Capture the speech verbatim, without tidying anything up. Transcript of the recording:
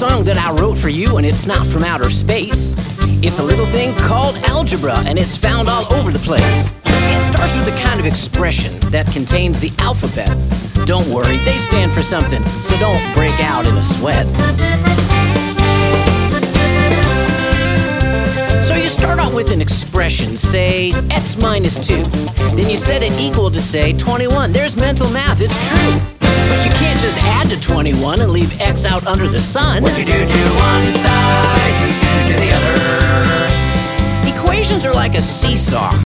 song that I wrote for you, and it's not from outer space. It's a little thing called algebra, and it's found all over the place. It starts with a kind of expression that contains the alphabet. Don't worry, they stand for something, so don't break out in a sweat. So you start out with an expression, say x minus two. Then you set it equal to, say, twenty-one. There's mental math, it's true. But you can't just add to twenty-one and leave x out under the sun. What you do to one side, you do to the other. Equations are like a seesaw.